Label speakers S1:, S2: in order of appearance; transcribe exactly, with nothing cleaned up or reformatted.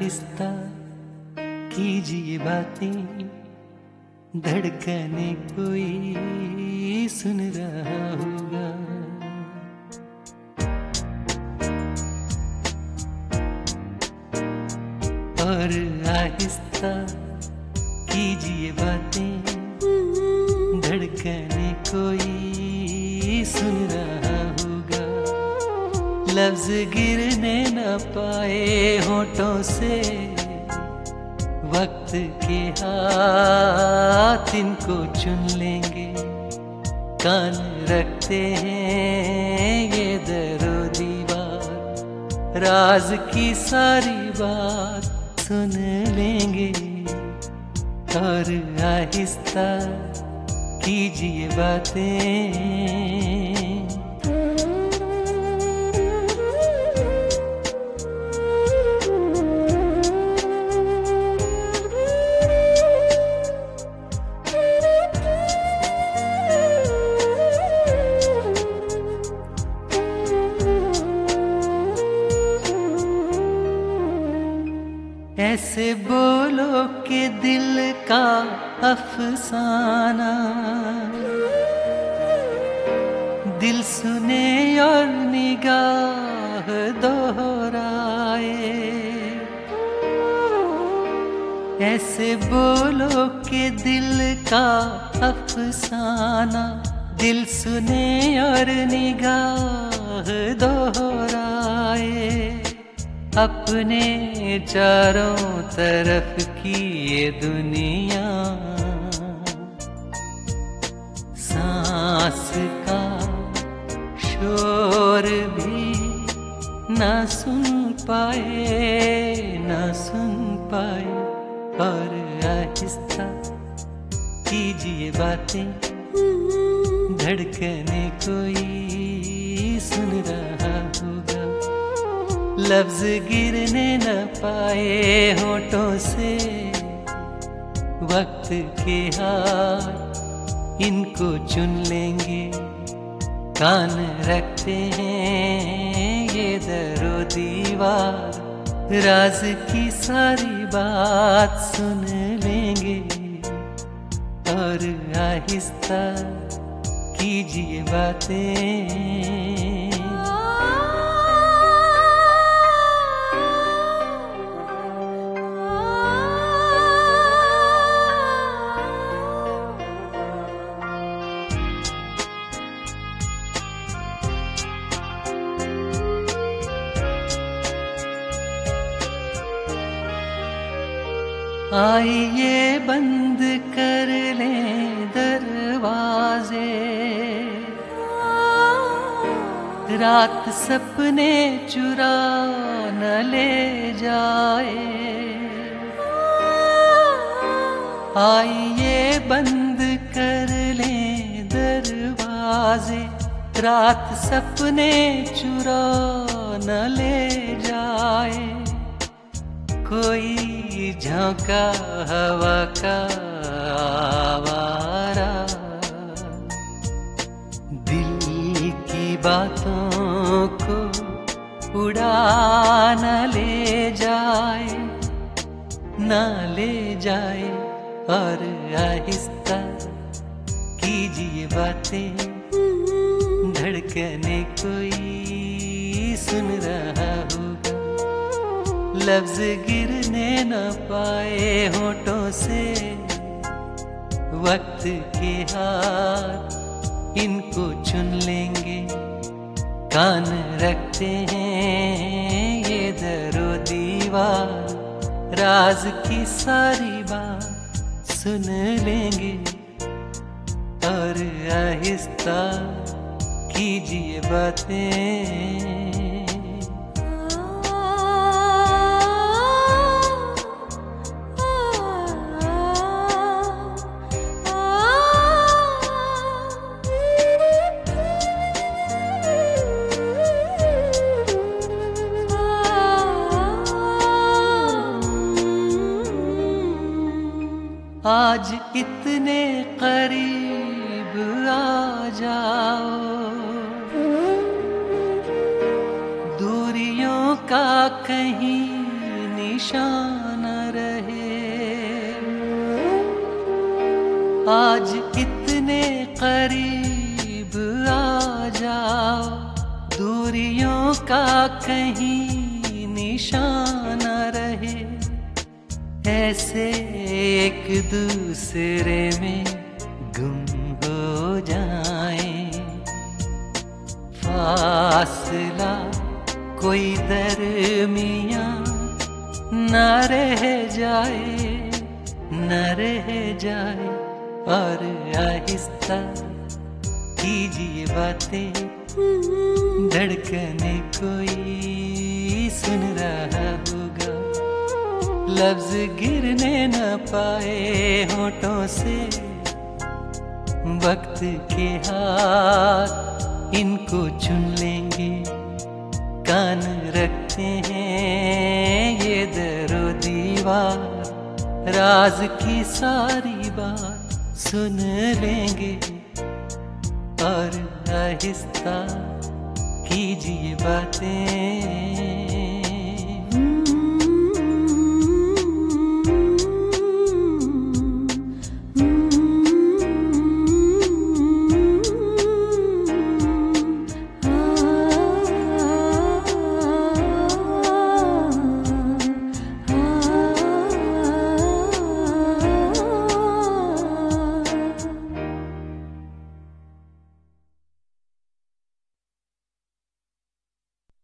S1: आहिस्ता कीजिए बातें, धड़कने कोई सुन रहा होगा। और आहिस्ता कीजिए बातें, धड़कने कोई सुन रहा होगा। लफ्ज गिरने न पाए होठों से, वक्त के हाथ इनको चुन लेंगे। कान रखते हैं ये दरो दीवार, राज की सारी बात सुन लेंगे। और आहिस्ता कीजिए बातें। ऐसे बोलो कि दिल का अफसाना दिल सुने और निगाह दोहराए। ऐसे बोलो कि दिल का अफसाना दिल सुने और निगाह दोहराए। अपने चारों तरफ की ये दुनिया सांस का शोर भी ना सुन पाए, ना सुन पाए। और आहिस्ता कीजिए बातें, धड़कने कोई सुन रहा होगा। लफ्ज गिरने न पाए होठों से, वक्त के हाथ इनको चुन लेंगे। कान रखते हैं ये दरो दीवार, राज की सारी बात सुन लेंगे। और आहिस्ता कीजिए बातें। आइए बंद कर लें दरवाजे, रात सपने चुरा न ले जाए। आइए बंद कर लें दरवाजे, रात सपने चुरा न ले जाए। कोई झोंका हवा का आवारा दिल की बातों को उड़ा न ले जाए, न ले जाए। और आहिस्ता कीजिए बातें, धड़कने कोई सुन रहा होगा। लफ्ज गिरने न पाए होठों से, वक्त के हाथ इनको चुन लेंगे। कान रखते हैं ये दरो दीवार, राज की सारी बात सुन लेंगे। और आहिस्ता कीजिए बातें। आज इतने करीब आ जाओ, दूरियों का कहीं निशान रहे। आज इतने करीब आ जाओ, दूरियों का कहीं निशान रहे। ऐसे एक दूसरे में गुम हो जाएं, फासला कोई दरमियां न रह जाए, न रह जाए। और आहिस्ता कीजिए बातें, धड़कने कोई सुन रहा होगा। लफ्ज गिरने न पाए होठों से, वक्त के हाथ इनको चुन लेंगे। कान रखते हैं ये दरो दीवार, राज की सारी बात सुन लेंगे। और आहिस्ता कीजिए बातें।